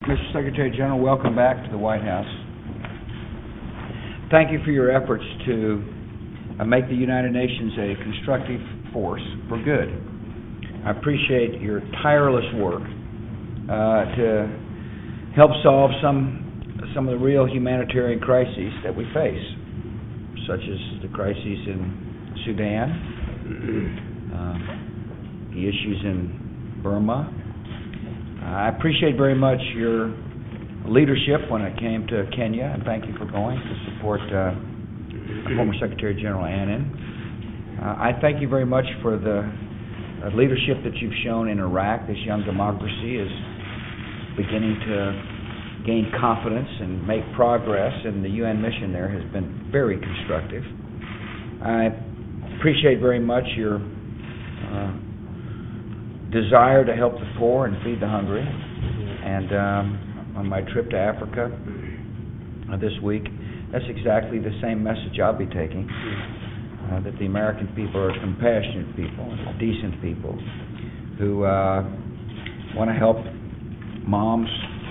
Mr. Secretary General, welcome back to the White House. Thank you for your efforts to make the United Nations a constructive force for good. I appreciate your tireless work to help solve some of the real humanitarian crises that we face, such as the crises in Sudan, the issues in Burma. I appreciate very much your leadership when it came to Kenya, and thank you for going to support former Secretary General Annan. I thank you very much for the leadership that you've shown in Iraq. This young democracy is beginning to gain confidence and make progress, and the UN mission there has been very constructive. I appreciate very much your desire to help the poor and feed the hungry. And on my trip to Africa this week, that's exactly the same message I'll be taking, that the American people are compassionate people, decent people, who want to help moms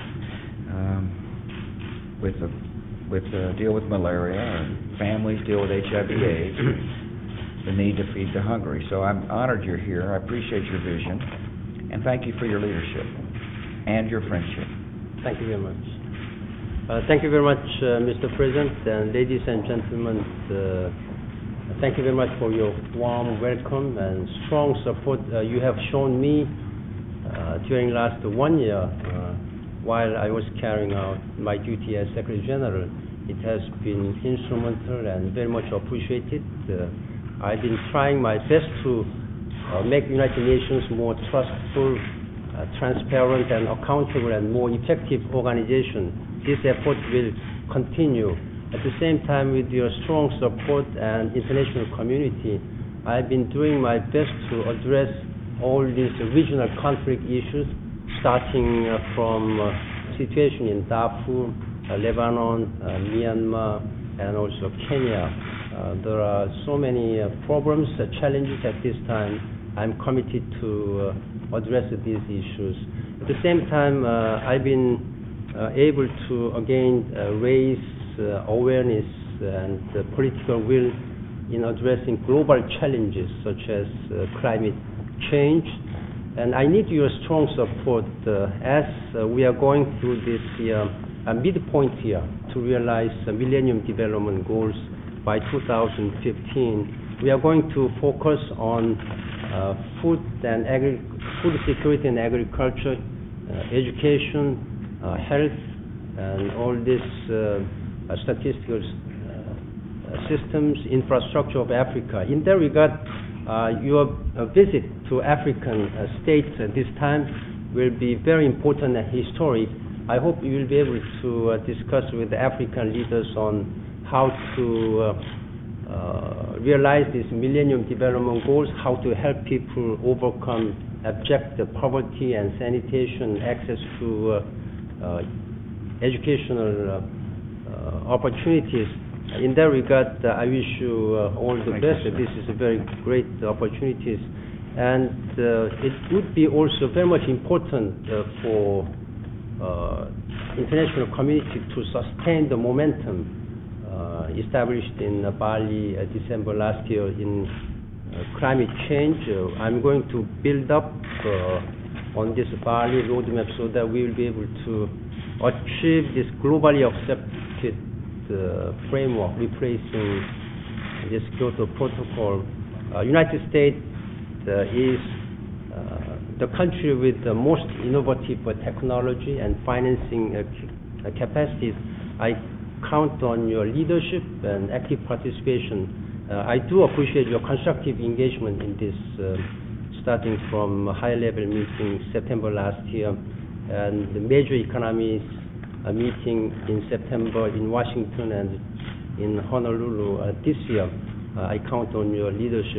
deal with malaria, or families deal with HIV/AIDS, the need to feed the hungry. So I'm honored you're here. I appreciate your vision, and thank you for your leadership and your friendship. Thank you very much. Thank you very much, Mr. President, and ladies and gentlemen. Thank you very much for your warm welcome and strong support you have shown me during last 1 year while I was carrying out my duty as Secretary General. It has been instrumental and very much appreciated. I've been trying my best to make United Nations more trustful, transparent and accountable and more effective organization. This effort will continue. At the same time, with your strong support and international community, I've been doing my best to address all these regional conflict issues, starting from situation in Darfur, Lebanon, Myanmar, and also Kenya. There are so many problems, challenges at this time. I'm committed to address these issues. At the same time, I've been able to again raise awareness and political will in addressing global challenges such as climate change. And I need your strong support as we are going through this midpoint year to realize Millennium Development Goals by 2015. We are going to focus on food security and agriculture, education, health, and all these statistical systems, infrastructure of Africa. In that regard, your visit to African states at this time will be very important and historic. I hope you will be able to discuss with the African leaders on how to realize these Millennium Development Goals, how to help people overcome abject poverty and sanitation, access to educational opportunities. In that regard, I wish you all the best. This is a very great opportunities, and it would be also very much important for international community to sustain the momentum established in Bali December last year in climate change. I'm going to build up on this Bali roadmap so that we will be able to achieve this globally accepted framework, replacing this Kyoto Protocol. United States is the country with the most innovative technology and financing capacities. I count on your leadership and active participation. I do appreciate your constructive engagement in this, starting from a high-level meeting September last year, and the major economies meeting in September in Washington and in Honolulu this year. I count on your leadership.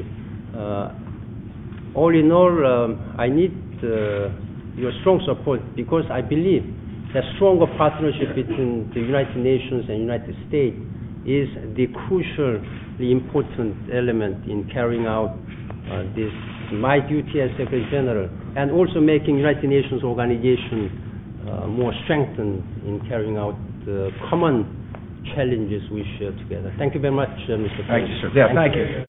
All in all, I need your strong support, because I believe that stronger partnership between the United Nations and United States is the crucially important element in carrying out my duty as Secretary General, and also making United Nations organization more strengthened in carrying out the common challenges we share together. Thank you very much, Mr. President. Thank you, sir. Yeah, thank you.